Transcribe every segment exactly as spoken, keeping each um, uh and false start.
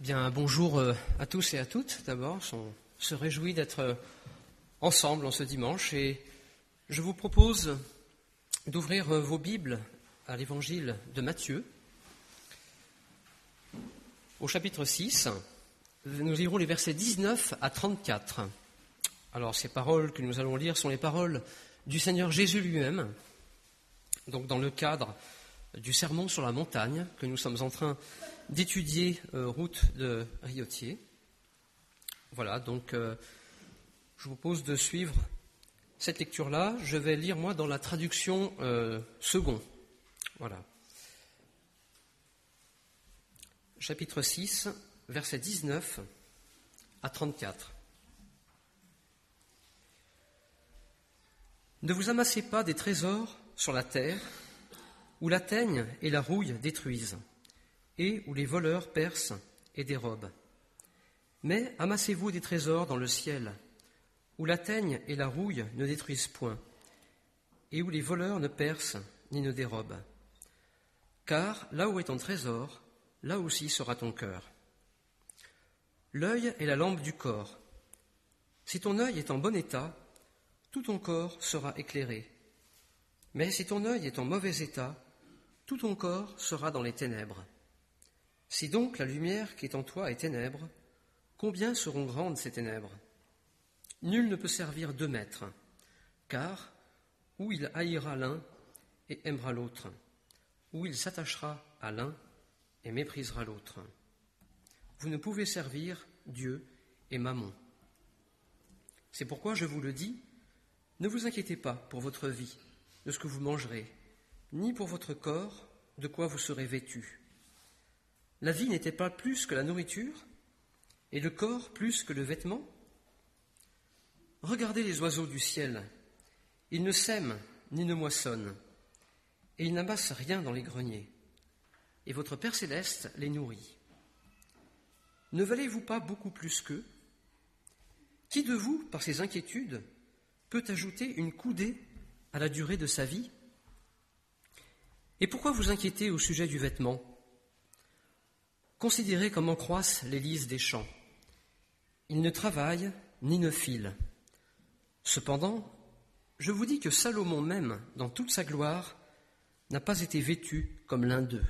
Bien, bonjour à tous et à toutes. D'abord, on se réjouit d'être ensemble en ce dimanche et je vous propose d'ouvrir vos Bibles à l'évangile de Matthieu, au chapitre six. Nous lirons les versets dix-neuf à trente-quatre. Alors, ces paroles que nous allons lire sont les paroles du Seigneur Jésus lui-même, donc dans le cadre du sermon sur la montagne que nous sommes en train d'étudier euh, route de Riotier. Voilà, donc euh, je vous propose de suivre cette lecture-là. Je vais lire, moi, dans la traduction euh, second. Voilà. Chapitre six, versets dix-neuf à trente-quatre. Ne vous amassez pas des trésors sur la terre, où la teigne et la rouille détruisent, et où les voleurs percent et dérobent. Mais amassez-vous des trésors dans le ciel, où la teigne et la rouille ne détruisent point, et où les voleurs ne percent ni ne dérobent. Car là où est ton trésor, là aussi sera ton cœur. L'œil est la lampe du corps. Si ton œil est en bon état, tout ton corps sera éclairé. Mais si ton œil est en mauvais état, tout ton corps sera dans les ténèbres. Si donc la lumière qui est en toi est ténèbre, combien seront grandes ces ténèbres ? Nul ne peut servir deux maîtres, car ou il haïra l'un et aimera l'autre, ou il s'attachera à l'un et méprisera l'autre. Vous ne pouvez servir Dieu et Mammon. C'est pourquoi je vous le dis, ne vous inquiétez pas pour votre vie, de ce que vous mangerez, ni pour votre corps, de quoi vous serez vêtus. La vie n'était pas plus que la nourriture, et le corps plus que le vêtement ? Regardez les oiseaux du ciel, ils ne sèment ni ne moissonnent, et ils n'amassent rien dans les greniers, et votre Père céleste les nourrit. Ne valez-vous pas beaucoup plus qu'eux ? Qui de vous, par ses inquiétudes, peut ajouter une coudée à la durée de sa vie ? Et pourquoi vous inquiétez au sujet du vêtement ? Considérez comment croissent les lys des champs. Ils ne travaillent ni ne filent. Cependant, je vous dis que Salomon même, dans toute sa gloire, n'a pas été vêtu comme l'un d'eux.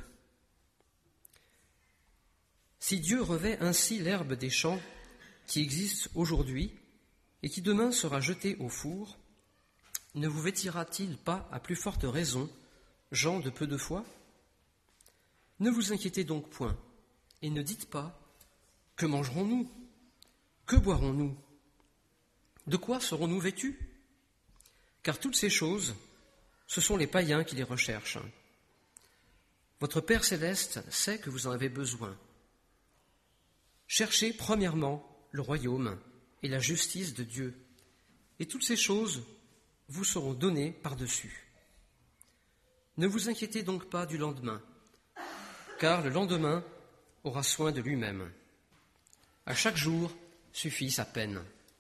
Si Dieu revêt ainsi l'herbe des champs qui existe aujourd'hui et qui demain sera jetée au four, ne vous vêtira-t-il pas à plus forte raison, gens de peu de foi ? Ne vous inquiétez donc point, et ne dites pas « Que mangerons-nous ? Que boirons-nous ? De quoi serons-nous vêtus ? » Car toutes ces choses, ce sont les païens qui les recherchent. Votre Père céleste sait que vous en avez besoin. Cherchez premièrement le royaume et la justice de Dieu, et toutes ces choses vous seront données par-dessus. Ne vous inquiétez donc pas du lendemain, car le lendemain aura soin de lui-même. À chaque jour suffit sa peine.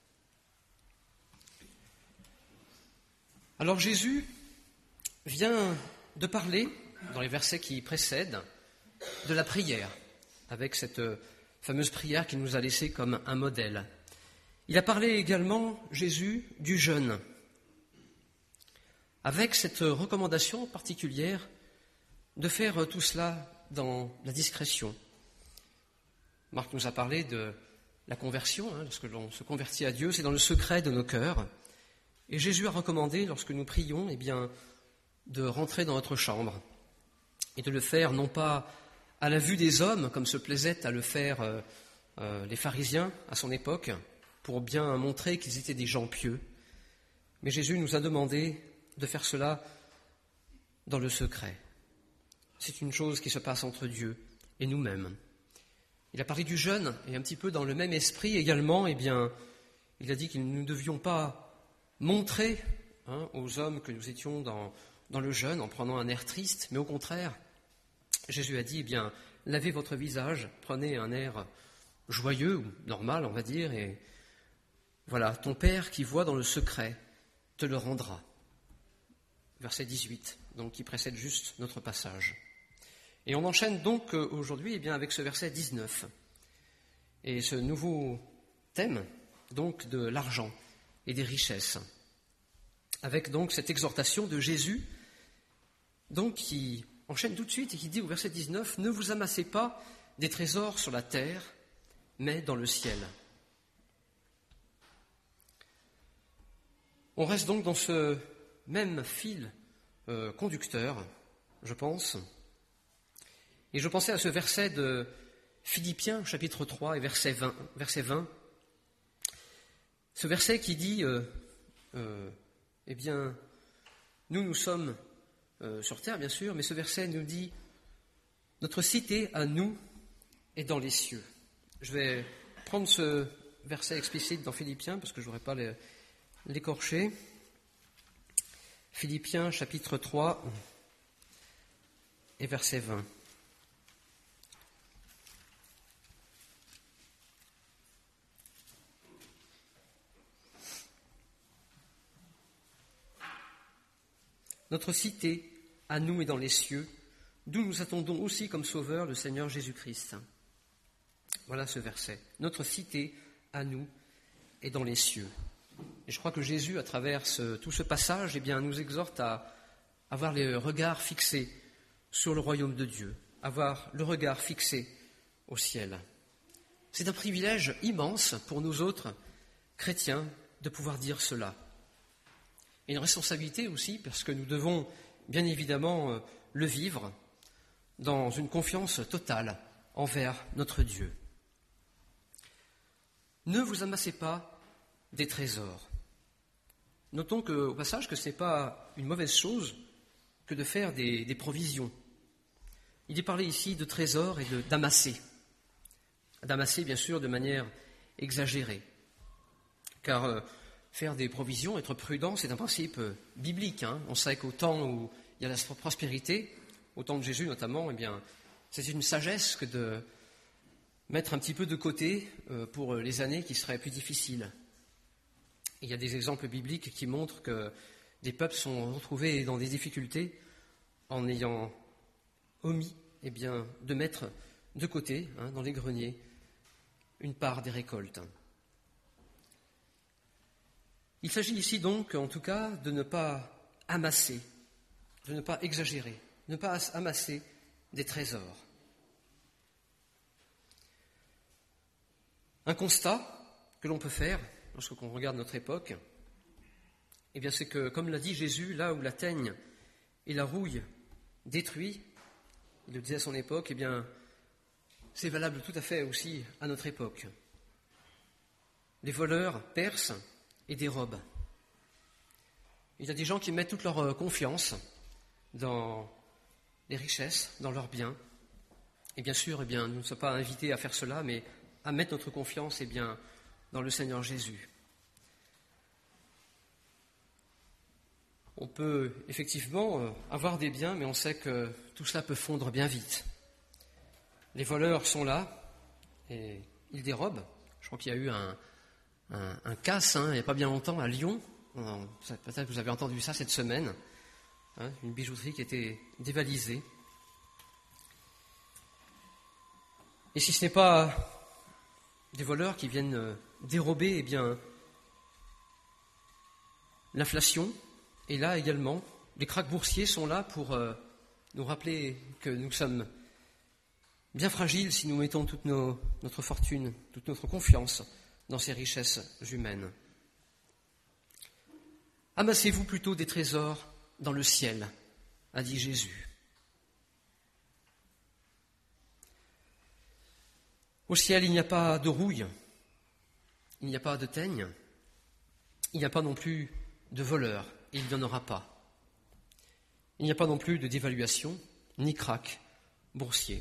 Alors Jésus vient de parler, dans les versets qui précèdent, de la prière, avec cette fameuse prière qu'il nous a laissée comme un modèle. Il a parlé également, Jésus, du jeûne, avec cette recommandation particulière de faire tout cela dans la discrétion. Marc nous a parlé de la conversion, hein, lorsque l'on se convertit à Dieu, c'est dans le secret de nos cœurs. Et Jésus a recommandé, lorsque nous prions, eh bien, de rentrer dans notre chambre et de le faire non pas à la vue des hommes, comme se plaisaient à le faire euh, euh, les pharisiens à son époque, pour bien montrer qu'ils étaient des gens pieux, mais Jésus nous a demandé de faire cela dans le secret. C'est une chose qui se passe entre Dieu et nous-mêmes. Il a parlé du jeûne, et un petit peu dans le même esprit également, eh bien, il a dit que nous ne devions pas montrer hein, aux hommes que nous étions dans, dans le jeûne en prenant un air triste, mais au contraire, Jésus a dit, eh bien, lavez votre visage, prenez un air joyeux ou normal, on va dire, et voilà, ton Père qui voit dans le secret te le rendra. Verset dix-huit, donc qui précède juste notre passage. Et on enchaîne donc aujourd'hui eh bien, avec ce verset dix-neuf. et ce nouveau thème, donc, de l'argent et des richesses, avec donc cette exhortation de Jésus, donc, qui enchaîne tout de suite et qui dit au verset dix-neuf « Ne vous amassez pas des trésors sur la terre, mais dans le ciel. » On reste donc dans ce même fil euh, conducteur, je pense. Et je pensais à ce verset de Philippiens, chapitre trois, et verset vingt. Verset vingt. Ce verset qui dit, euh, euh, eh bien, nous, nous sommes euh, sur terre, bien sûr, mais ce verset nous dit, notre cité à nous est dans les cieux. Je vais prendre ce verset explicite dans Philippiens, parce que je ne voudrais pas les, l'écorcher. Philippiens, chapitre trois, et verset vingt. Notre cité, à nous et dans les cieux, d'où nous attendons aussi comme sauveur le Seigneur Jésus-Christ. Voilà ce verset. Notre cité, à nous et dans les cieux. Et je crois que Jésus, à travers ce, tout ce passage, eh bien, nous exhorte à avoir les regards fixés sur le royaume de Dieu, avoir le regard fixé au ciel. C'est un privilège immense pour nous autres chrétiens de pouvoir dire cela. Et une responsabilité aussi, parce que nous devons bien évidemment le vivre dans une confiance totale envers notre Dieu. Ne vous amassez pas des trésors. Notons que, au passage que ce n'est pas une mauvaise chose que de faire des, des provisions. Il est parlé ici de trésors et de, d'amasser. D'amasser, bien sûr, de manière exagérée. Car euh, faire des provisions, être prudent, c'est un principe euh, biblique. Hein. On sait qu'au temps où il y a la prospérité, au temps de Jésus notamment, eh bien, c'est une sagesse que de mettre un petit peu de côté euh, pour les années qui seraient plus difficiles. Il y a des exemples bibliques qui montrent que des peuples sont retrouvés dans des difficultés en ayant omis eh bien, de mettre de côté, hein, dans les greniers, une part des récoltes. Il s'agit ici donc, en tout cas, de ne pas amasser, de ne pas exagérer, de ne pas amasser des trésors. Un constat que l'on peut faire lorsqu'on regarde notre époque, eh bien c'est que, comme l'a dit Jésus, là où la teigne et la rouille détruisent, il le disait à son époque, eh bien c'est valable tout à fait aussi à notre époque. Les voleurs percent et dérobent. Il y a des gens qui mettent toute leur confiance dans les richesses, dans leurs biens. Et bien sûr, eh bien, nous ne sommes pas invités à faire cela, mais à mettre notre confiance eh bien, dans le Seigneur Jésus. On peut effectivement avoir des biens, mais on sait que tout cela peut fondre bien vite. Les voleurs sont là et ils dérobent. Je crois qu'il y a eu un, un, un casse hein, il n'y a pas bien longtemps à Lyon. Peut-être que vous avez entendu ça cette semaine. Hein, une bijouterie qui était dévalisée. Et si ce n'est pas des voleurs qui viennent dérober, eh bien, l'inflation est là également. Les krachs boursiers sont là pour euh, nous rappeler que nous sommes bien fragiles si nous mettons toute nos, notre fortune, toute notre confiance dans ces richesses humaines. Amassez-vous plutôt des trésors dans le ciel, a dit Jésus. Au ciel, il n'y a pas de rouille, il n'y a pas de teigne, il n'y a pas non plus de voleurs, et il n'y en aura pas. Il n'y a pas non plus de dévaluation, ni krach boursier.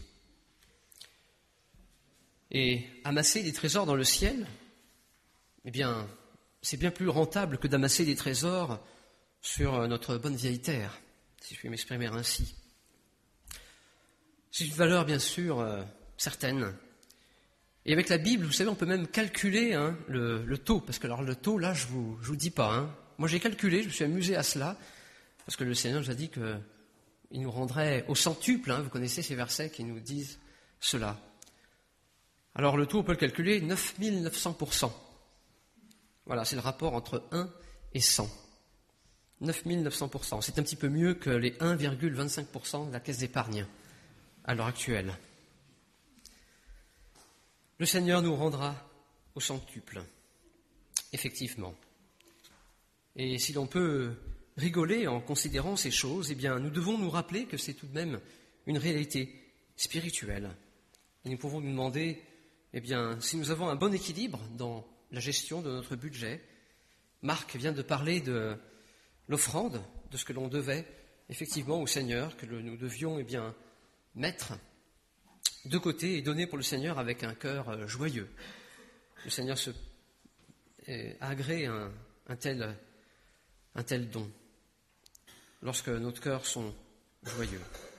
Et amasser des trésors dans le ciel, eh bien, c'est bien plus rentable que d'amasser des trésors sur notre bonne vieille terre, si je puis m'exprimer ainsi. C'est une valeur, bien sûr, euh, certaine. Et avec la Bible, vous savez, on peut même calculer hein, le, le taux, parce que alors le taux, là, je vous, je vous dis pas. Hein. Moi, j'ai calculé, je me suis amusé à cela, parce que le Seigneur nous a dit qu'il nous rendrait au centuple. Hein, vous connaissez ces versets qui nous disent cela. Alors le taux, on peut le calculer, neuf mille neuf cents pour cent. Voilà, c'est le rapport entre un et cent. neuf mille neuf cents pour cent. C'est un petit peu mieux que les un virgule vingt-cinq pour cent de la caisse d'épargne à l'heure actuelle. Le Seigneur nous rendra au centuple, effectivement. Et si l'on peut rigoler en considérant ces choses, eh bien, nous devons nous rappeler que c'est tout de même une réalité spirituelle. Et nous pouvons nous demander, eh bien, si nous avons un bon équilibre dans la gestion de notre budget. Marc vient de parler de l'offrande, de ce que l'on devait effectivement au Seigneur, que nous devions eh bien, mettre de côté et donner pour le Seigneur avec un cœur joyeux. Le Seigneur se, a agréé un, un, tel, un tel don lorsque nos cœurs sont joyeux.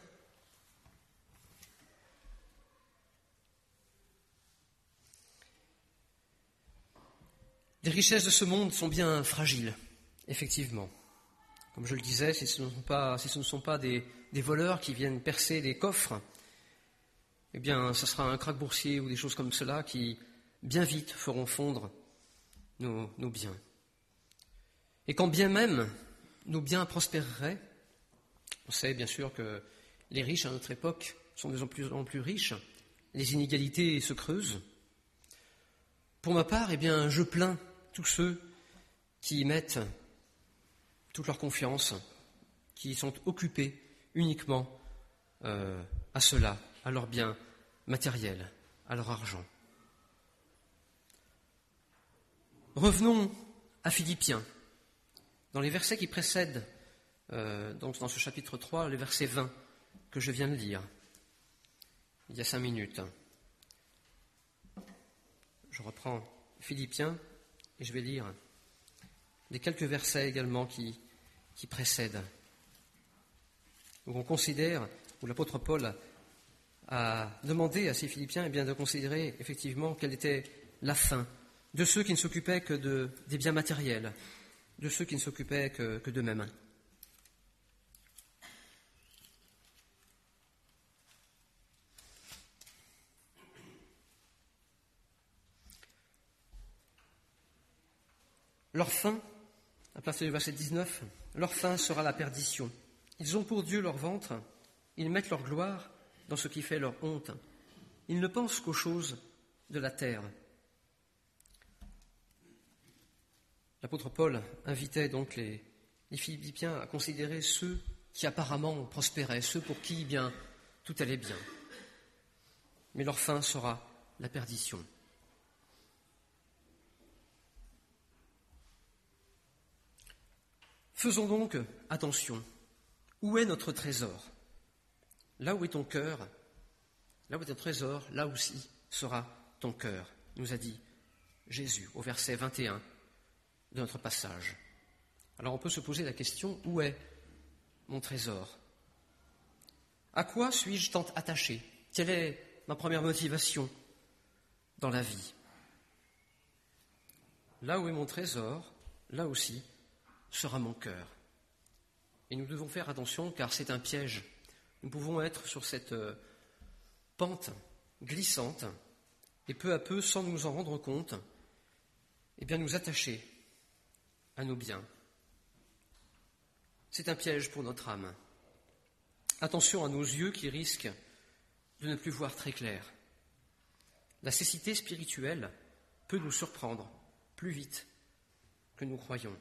Les richesses de ce monde sont bien fragiles, effectivement. Comme je le disais, si ce ne sont pas, si ce ne sont pas des, des voleurs qui viennent percer les coffres, eh bien, ce sera un krach boursier ou des choses comme cela qui, bien vite, feront fondre nos, nos biens. Et quand bien même nos biens prospéreraient, on sait bien sûr que les riches à notre époque sont de plus en plus riches, les inégalités se creusent. Pour ma part, eh bien, je plains tous ceux qui y mettent toute leur confiance, qui sont occupés uniquement euh, à cela, à leurs biens matériels, à leur argent. Revenons à Philippiens. Dans les versets qui précèdent, euh, donc dans ce chapitre trois, le verset vingt que je viens de lire, il y a cinq minutes. Je reprends Philippiens et je vais lire les quelques versets également qui, qui précèdent, où on considère, où l'apôtre Paul a demandé à ces Philippiens eh bien, de considérer effectivement quelle était la fin de ceux qui ne s'occupaient que de, des biens matériels, de ceux qui ne s'occupaient que, que d'eux-mêmes. Leur fin, à partir du verset dix-neuf, leur fin sera la perdition. Ils ont pour Dieu leur ventre, ils mettent leur gloire dans ce qui fait leur honte. Ils ne pensent qu'aux choses de la terre. L'apôtre Paul invitait donc les, les Philippiens à considérer ceux qui apparemment prospéraient, ceux pour qui eh bien, tout allait bien. Mais leur fin sera la perdition. Faisons donc attention. Où est notre trésor ? Là où est ton cœur, là où est ton trésor, là aussi sera ton cœur, nous a dit Jésus au verset vingt et un de notre passage. Alors on peut se poser la question, où est mon trésor ? À quoi suis-je tant attaché ? Quelle est ma première motivation dans la vie ? Là où est mon trésor, là aussi sera mon cœur. Et nous devons faire attention car c'est un piège. Nous pouvons être sur cette euh, pente glissante et peu à peu, sans nous en rendre compte, eh bien nous attacher à nos biens. C'est un piège pour notre âme. Attention à nos yeux qui risquent de ne plus voir très clair. La cécité spirituelle peut nous surprendre plus vite que nous croyons.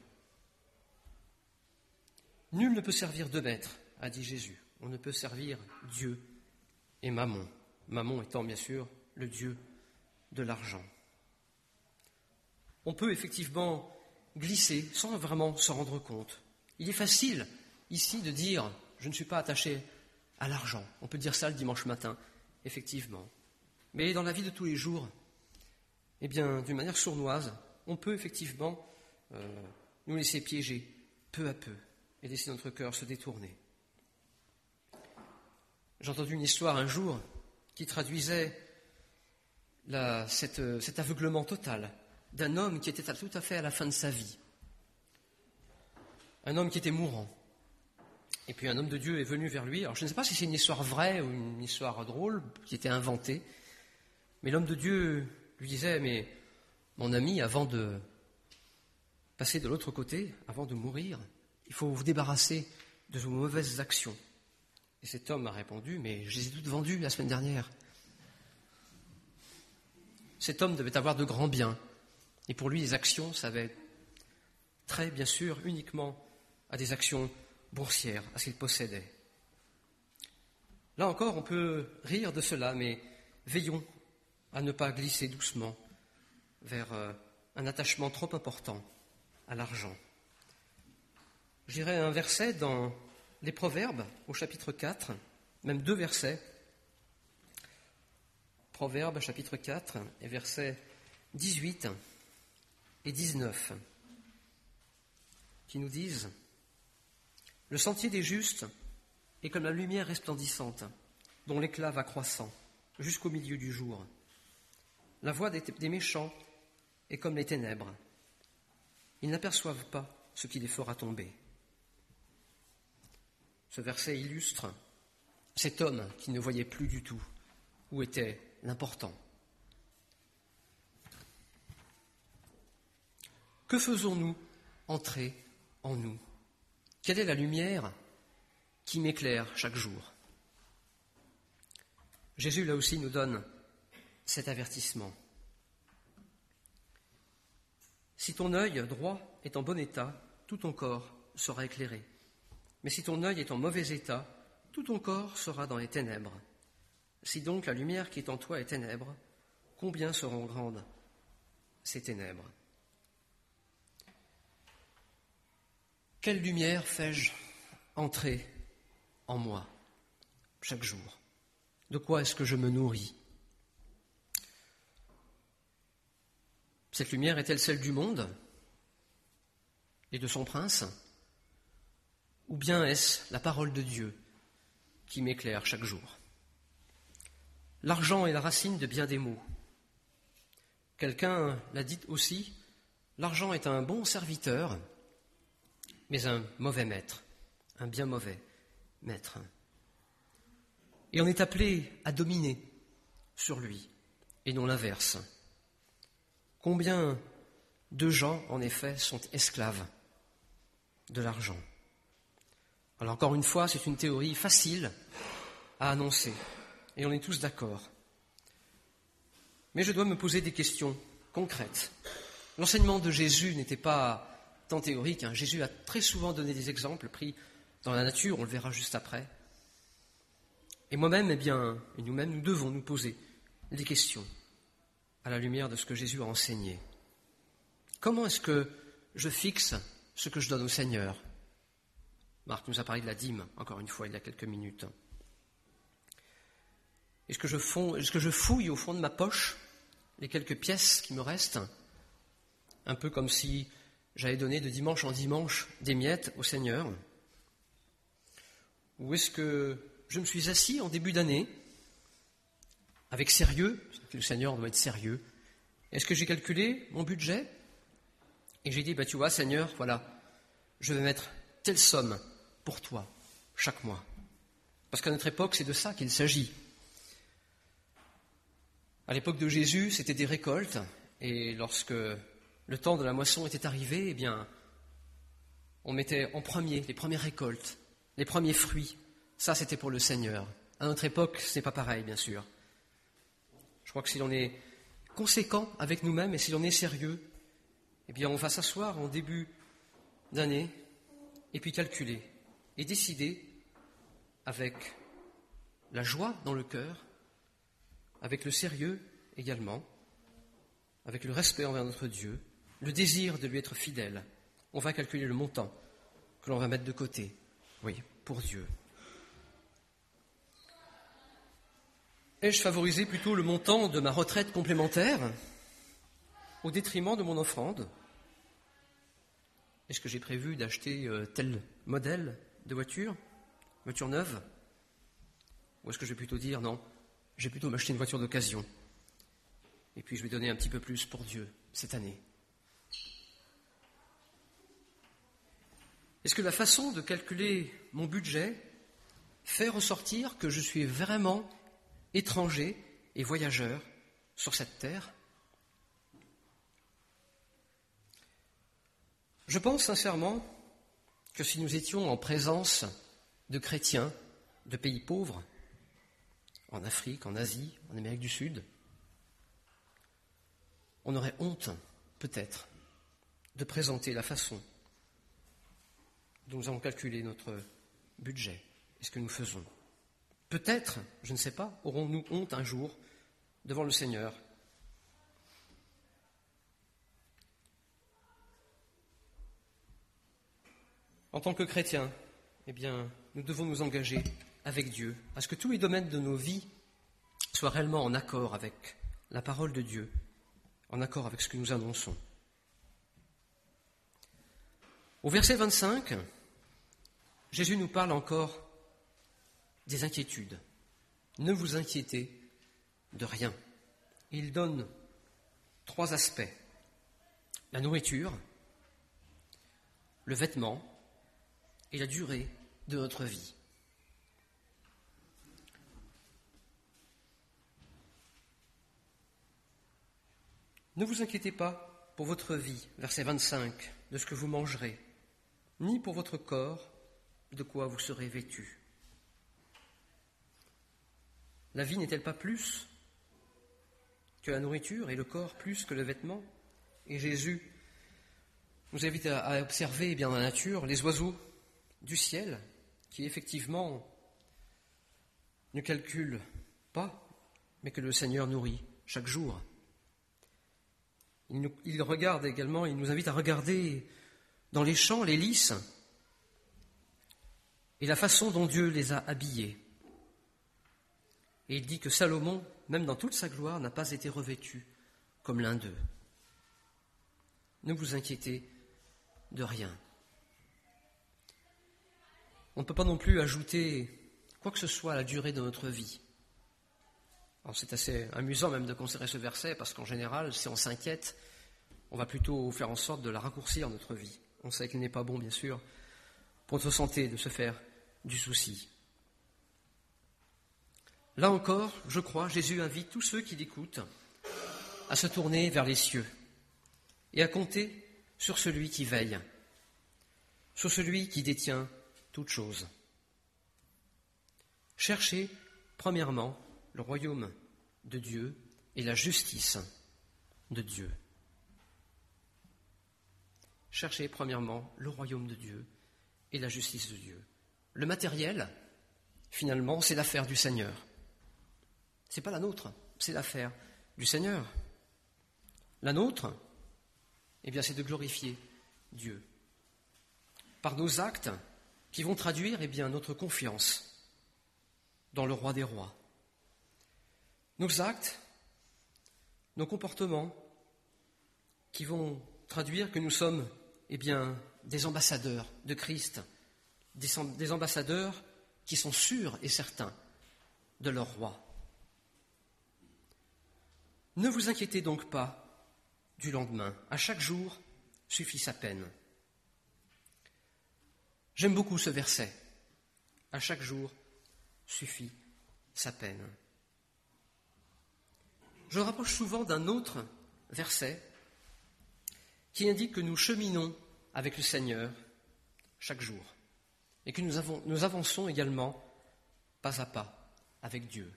Nul ne peut servir deux maîtres, a dit Jésus. On ne peut servir Dieu et Mammon. Mammon étant bien sûr le Dieu de l'argent. On peut effectivement glisser sans vraiment s'en rendre compte. Il est facile ici de dire « je ne suis pas attaché à l'argent ». On peut dire ça le dimanche matin, effectivement. Mais dans la vie de tous les jours, eh bien, d'une manière sournoise, on peut effectivement euh, nous laisser piéger peu à peu et laisser notre cœur se détourner. J'ai entendu une histoire un jour qui traduisait la, cette, cet aveuglement total d'un homme qui était tout à fait à la fin de sa vie. Un homme qui était mourant. Et puis un homme de Dieu est venu vers lui. Alors je ne sais pas si c'est une histoire vraie ou une histoire drôle qui était inventée, Mais l'homme de Dieu lui disait, mais mon ami, avant de passer de l'autre côté, avant de mourir, il faut vous débarrasser de vos mauvaises actions. Et cet homme a répondu, mais je les ai toutes vendues la semaine dernière. Cet homme devait avoir de grands biens. Et pour lui, les actions, ça avait trait, bien sûr, uniquement à des actions boursières, à ce qu'il possédait. Là encore, on peut rire de cela, mais veillons à ne pas glisser doucement vers un attachement trop important à l'argent. Je dirais un verset dans les Proverbes, au chapitre quatre, même deux versets. Proverbes, chapitre quatre, et versets dix-huit et dix-neuf, qui nous disent « Le sentier des justes est comme la lumière resplendissante, dont l'éclat va croissant jusqu'au milieu du jour. La voie des, des méchants est comme les ténèbres. Ils n'aperçoivent pas ce qui les fera tomber. » Ce verset illustre cet homme qui ne voyait plus du tout où était l'important. Que faisons-nous entrer en nous? Quelle est la lumière qui m'éclaire chaque jour? Jésus, là aussi, nous donne cet avertissement. Si ton œil droit est en bon état, tout ton corps sera éclairé. Mais si ton œil est en mauvais état, tout ton corps sera dans les ténèbres. Si donc la lumière qui est en toi est ténèbres, combien seront grandes ces ténèbres? Quelle lumière fais-je entrer en moi chaque jour? De quoi est-ce que je me nourris? Cette lumière est-elle celle du monde et de son prince? Ou bien est-ce la parole de Dieu qui m'éclaire chaque jour? L'argent est la racine de bien des maux. Quelqu'un l'a dit aussi, l'argent est un bon serviteur, mais un mauvais maître, un bien mauvais maître. Et on est appelé à dominer sur lui, et non l'inverse. Combien de gens, en effet, sont esclaves de l'argent? Alors encore une fois, c'est une théorie facile à annoncer, et on est tous d'accord. Mais je dois me poser des questions concrètes. L'enseignement de Jésus n'était pas tant théorique, hein. Jésus a très souvent donné des exemples pris dans la nature, on le verra juste après. Et moi-même, eh bien, et nous-mêmes, nous devons nous poser des questions à la lumière de ce que Jésus a enseigné. Comment est-ce que je fixe ce que je donne au Seigneur? Marc nous a parlé de la dîme, encore une fois, il y a quelques minutes. Est-ce que je, fonds, est-ce que je fouille au fond de ma poche les quelques pièces qui me restent, un peu comme si j'avais donné de dimanche en dimanche des miettes au Seigneur? Ou est-ce que je me suis assis en début d'année, avec sérieux, parce que le Seigneur doit être sérieux, est-ce que j'ai calculé mon budget et j'ai dit, bah, tu vois, Seigneur, voilà, je vais mettre telle somme pour toi chaque mois. Parce qu'à notre époque, c'est de ça qu'il s'agit. À l'époque de Jésus, c'était des récoltes, et lorsque le temps de la moisson était arrivé, eh bien, on mettait en premier les premières récoltes, les premiers fruits. Ça, c'était pour le Seigneur. À notre époque, ce n'est pas pareil, bien sûr. Je crois que si l'on est conséquent avec nous-mêmes et si l'on est sérieux, eh bien, on va s'asseoir en début d'année et puis calculer et décider avec la joie dans le cœur, avec le sérieux également, avec le respect envers notre Dieu, le désir de lui être fidèle. On va calculer le montant que l'on va mettre de côté, oui, pour Dieu. Ai-je favorisé plutôt le montant de ma retraite complémentaire au détriment de mon offrande? Est-ce que j'ai prévu d'acheter euh, tel modèle de voiture, voiture neuve? Ou est-ce que je vais plutôt dire non, je vais plutôt m'acheter une voiture d'occasion et puis je vais donner un petit peu plus pour Dieu cette année? Est-ce que la façon de calculer mon budget fait ressortir que je suis vraiment étranger et voyageur sur cette terre? Je pense sincèrement que si nous étions en présence de chrétiens de pays pauvres, en Afrique, en Asie, en Amérique du Sud, on aurait honte, peut-être, de présenter la façon dont nous avons calculé notre budget et ce que nous faisons. Peut-être, je ne sais pas, aurons-nous honte un jour devant le Seigneur. En tant que chrétiens, eh bien, nous devons nous engager avec Dieu à ce que tous les domaines de nos vies soient réellement en accord avec la parole de Dieu, en accord avec ce que nous annonçons. Au verset vingt-cinq, Jésus nous parle encore des inquiétudes. Ne vous inquiétez de rien. Il donne trois aspects. La nourriture, le vêtement et la durée de notre vie. Ne vous inquiétez pas pour votre vie, verset vingt-cinq, de ce que vous mangerez, ni pour votre corps, de quoi vous serez vêtus. La vie n'est-elle pas plus que la nourriture et le corps plus que le vêtement? Et Jésus nous invite à observer eh bien, dans la nature les oiseaux du ciel qui effectivement ne calculent pas, mais que le Seigneur nourrit chaque jour. Il, nous, il regarde également, il nous invite à regarder dans les champs les lys et la façon dont Dieu les a habillés. Et il dit que Salomon, même dans toute sa gloire, n'a pas été revêtu comme l'un d'eux. Ne vous inquiétez de rien. On ne peut pas non plus ajouter quoi que ce soit à la durée de notre vie. Alors c'est assez amusant même de considérer ce verset, parce qu'en général, si on s'inquiète, on va plutôt faire en sorte de la raccourcir, notre vie. On sait qu'il n'est pas bon, bien sûr, pour notre santé, de se faire du souci. Là encore, je crois, Jésus invite tous ceux qui l'écoutent à se tourner vers les cieux et à compter sur celui qui veille, sur celui qui détient toutes choses. Cherchez, premièrement, le royaume de Dieu et la justice de Dieu. Cherchez, premièrement, le royaume de Dieu et la justice de Dieu. Le matériel, finalement, c'est l'affaire du Seigneur. Ce n'est pas la nôtre, c'est l'affaire du Seigneur. La nôtre, eh bien, c'est de glorifier Dieu par nos actes qui vont traduire eh bien, notre confiance dans le Roi des rois. Nos actes, nos comportements qui vont traduire que nous sommes eh bien, des ambassadeurs de Christ, des, des ambassadeurs qui sont sûrs et certains de leur roi. Ne vous inquiétez donc pas du lendemain. À chaque jour suffit sa peine. J'aime beaucoup ce verset. À chaque jour suffit sa peine. Je le rapproche souvent d'un autre verset qui indique que nous cheminons avec le Seigneur chaque jour et que nous, avons, nous avançons également pas à pas avec Dieu.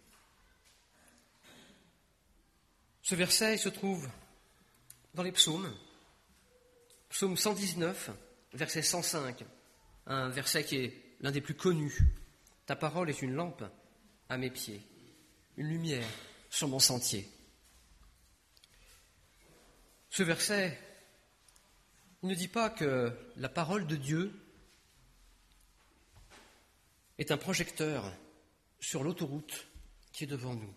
Ce verset il se trouve dans les psaumes, psaume cent dix-neuf, verset cent cinq, un verset qui est l'un des plus connus. Ta parole est une lampe à mes pieds, une lumière sur mon sentier. Ce verset, il ne dit pas que la parole de Dieu est un projecteur sur l'autoroute qui est devant nous.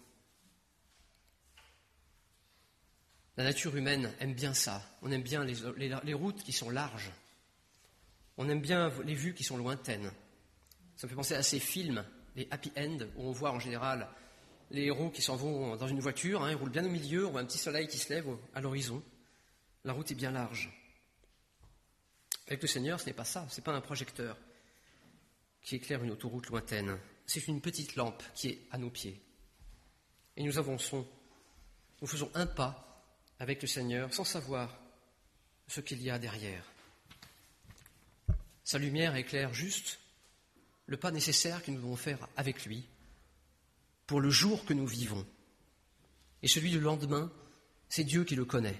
La nature humaine aime bien ça. On aime bien les, les, les routes qui sont larges. On aime bien les vues qui sont lointaines. Ça me fait penser à ces films, les happy end, où on voit en général les héros qui s'en vont dans une voiture, hein, ils roulent bien au milieu, on voit un petit soleil qui se lève à l'horizon. La route est bien large. Avec le Seigneur, ce n'est pas ça. Ce n'est pas un projecteur qui éclaire une autoroute lointaine. C'est une petite lampe qui est à nos pieds. Et nous avançons nous faisons un pas avec le Seigneur sans savoir ce qu'il y a derrière. Sa lumière éclaire juste le pas nécessaire que nous devons faire avec lui pour le jour que nous vivons. Et celui du lendemain, c'est Dieu qui le connaît.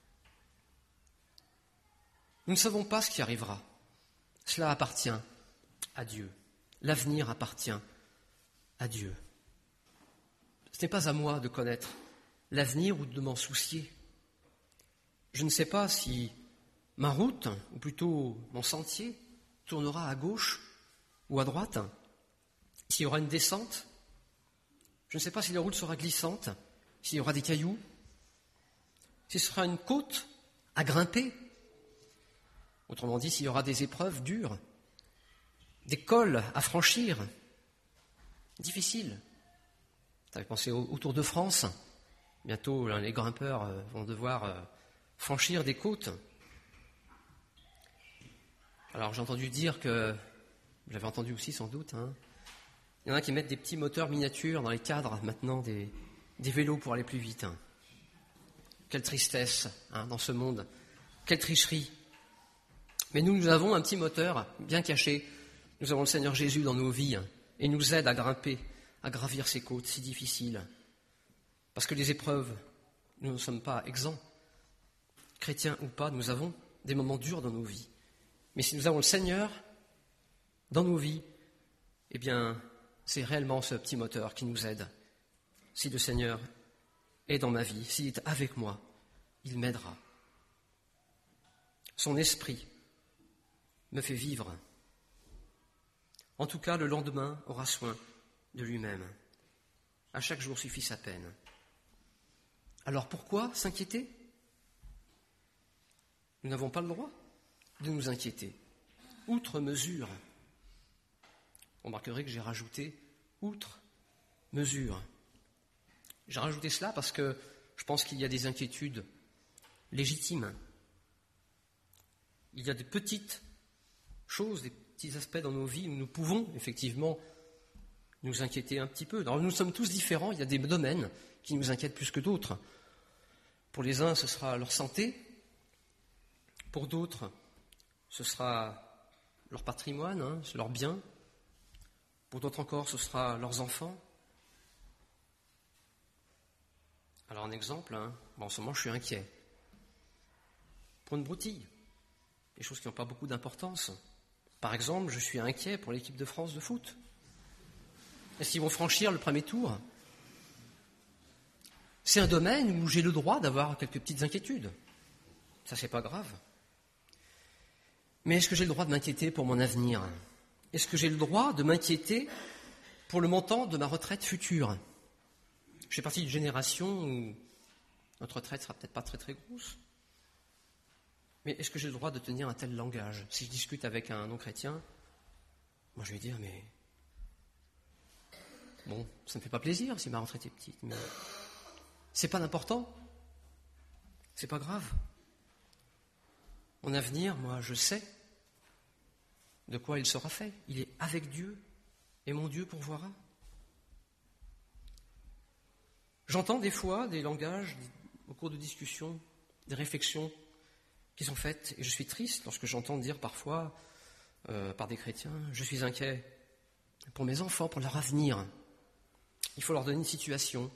Nous ne savons pas ce qui arrivera. Cela appartient à Dieu. L'avenir appartient à Dieu. Ce n'est pas à moi de connaître l'avenir ou de m'en soucier. Je ne sais pas si ma route, ou plutôt mon sentier, tournera à gauche ou à droite, s'il y aura une descente. Je ne sais pas si la route sera glissante, s'il y aura des cailloux, si ce sera une côte à grimper. Autrement dit, s'il y aura des épreuves dures, des cols à franchir, difficiles. Tu avais pensé au, au Tour de France. Bientôt, les grimpeurs euh, vont devoir euh, franchir des côtes. Alors, j'ai entendu dire que, vous l'avez entendu aussi sans doute, hein, il y en a qui mettent des petits moteurs miniatures dans les cadres maintenant des, des vélos pour aller plus vite. Hein. Quelle tristesse hein, dans ce monde, quelle tricherie. Mais nous, nous avons un petit moteur bien caché. Nous avons le Seigneur Jésus dans nos vies hein, et il nous aide à grimper, à gravir ces côtes si difficiles. Parce que les épreuves, nous ne sommes pas exempts. Chrétiens ou pas, nous avons des moments durs dans nos vies. Mais si nous avons le Seigneur dans nos vies, eh bien, c'est réellement ce petit moteur qui nous aide. Si le Seigneur est dans ma vie, s'il est avec moi, il m'aidera. Son esprit me fait vivre. En tout cas, le lendemain aura soin de lui-même. À chaque jour suffit sa peine. Alors pourquoi s'inquiéter ? Nous n'avons pas le droit de nous inquiéter. Outre mesure. On remarquerait que j'ai rajouté outre mesure. J'ai rajouté cela parce que je pense qu'il y a des inquiétudes légitimes. Il y a des petites choses, des petits aspects dans nos vies où nous pouvons effectivement nous inquiéter un petit peu. Alors, nous sommes tous différents, il y a des domaines qui nous inquiètent plus que d'autres. Pour les uns, ce sera leur santé. Pour d'autres, ce sera leur patrimoine, hein, leurs biens. Pour d'autres encore, ce sera leurs enfants. Alors un exemple, hein, bon, en ce moment je suis inquiet. Pour une broutille, des choses qui n'ont pas beaucoup d'importance. Par exemple, je suis inquiet pour l'équipe de France de foot. Est-ce qu'ils vont franchir le premier tour ? C'est un domaine où j'ai le droit d'avoir quelques petites inquiétudes. Ça, c'est pas grave. Mais est-ce que j'ai le droit de m'inquiéter pour mon avenir ? Est-ce que j'ai le droit de m'inquiéter pour le montant de ma retraite future ? Je fais partie d'une génération où notre retraite sera peut-être pas très très grosse. Mais est-ce que j'ai le droit de tenir un tel langage ? Si je discute avec un non-chrétien, moi je vais dire, mais bon, ça ne me fait pas plaisir si ma retraite est petite, mais c'est pas d'important, c'est pas grave. Mon avenir, moi, je sais de quoi il sera fait. Il est avec Dieu et mon Dieu pourvoira. J'entends des fois des langages au cours de discussions, des réflexions qui sont faites, et je suis triste lorsque j'entends dire parfois euh, par des chrétiens, je suis inquiet pour mes enfants, pour leur avenir. Il faut leur donner une situation.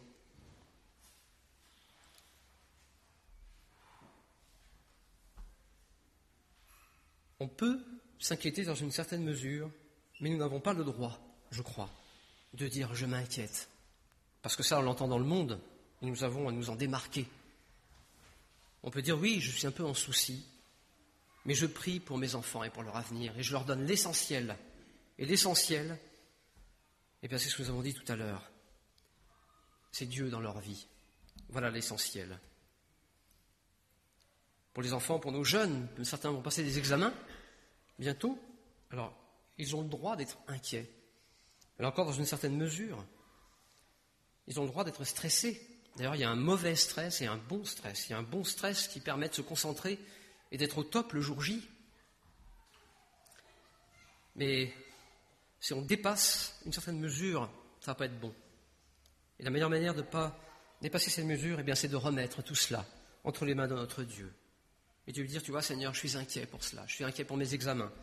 On peut s'inquiéter dans une certaine mesure, mais nous n'avons pas le droit, je crois, de dire « je m'inquiète ». Parce que ça, on l'entend dans le monde, et nous avons à nous en démarquer. On peut dire « oui, je suis un peu en souci, mais je prie pour mes enfants et pour leur avenir, et je leur donne l'essentiel. » Et l'essentiel, eh bien, c'est ce que nous avons dit tout à l'heure. C'est Dieu dans leur vie. Voilà l'essentiel. Pour les enfants, pour nos jeunes, certains vont passer des examens bientôt. Alors, ils ont le droit d'être inquiets. Mais encore dans une certaine mesure. Ils ont le droit d'être stressés. D'ailleurs, il y a un mauvais stress et un bon stress. Il y a un bon stress qui permet de se concentrer et d'être au top le jour J. Mais si on dépasse une certaine mesure, ça ne va pas être bon. Et la meilleure manière de ne pas Dépasser cette mesure, eh bien, c'est de remettre tout cela entre les mains de notre Dieu. Et de lui dire, tu vois, Seigneur, je suis inquiet pour cela, je suis inquiet pour mes examens.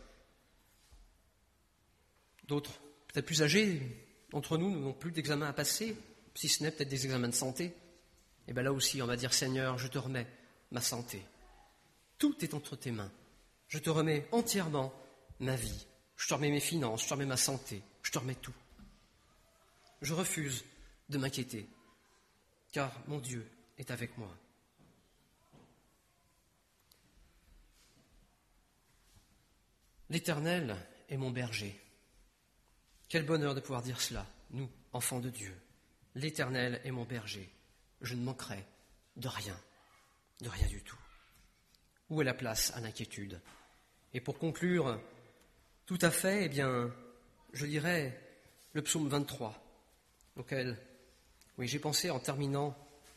D'autres, peut-être plus âgés, d'entre nous, n'ont plus d'examens à passer, si ce n'est peut-être des examens de santé. Et bien là aussi, on va dire, Seigneur, je te remets ma santé. Tout est entre tes mains. Je te remets entièrement ma vie. Je te remets mes finances, je te remets ma santé, je te remets tout. Je refuse de m'inquiéter, car mon Dieu est avec moi. L'Éternel est mon berger. Quel bonheur de pouvoir dire cela, nous, enfants de Dieu. L'Éternel est mon berger. Je ne manquerai de rien, de rien du tout. Où est la place à l'inquiétude? Et pour conclure, tout à fait, eh bien, je dirais le psaume vingt-trois, auquel, oui, j'ai pensé en terminant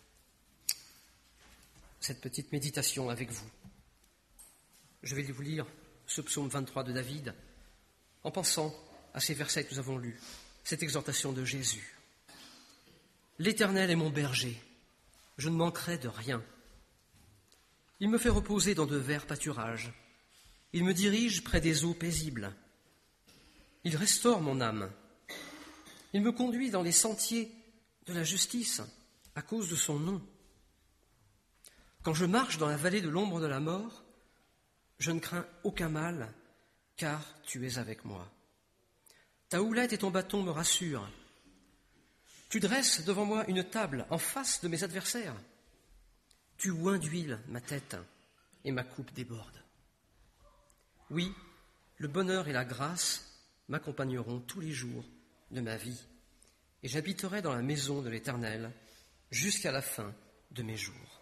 cette petite méditation avec vous. Je vais vous lire ce psaume vingt-trois de David, en pensant à ces versets que nous avons lus, cette exhortation de Jésus. L'Éternel est mon berger, je ne manquerai de rien. Il me fait reposer dans de verts pâturages, il me dirige près des eaux paisibles. Il restaure mon âme, il me conduit dans les sentiers de la justice à cause de son nom. Quand je marche dans la vallée de l'ombre de la mort, je ne crains aucun mal, car tu es avec moi. Ta houlette et ton bâton me rassurent. Tu dresses devant moi une table en face de mes adversaires. Tu oins d'huile ma tête et ma coupe déborde. Oui, le bonheur et la grâce m'accompagneront tous les jours de ma vie, et j'habiterai dans la maison de l'Éternel jusqu'à la fin de mes jours.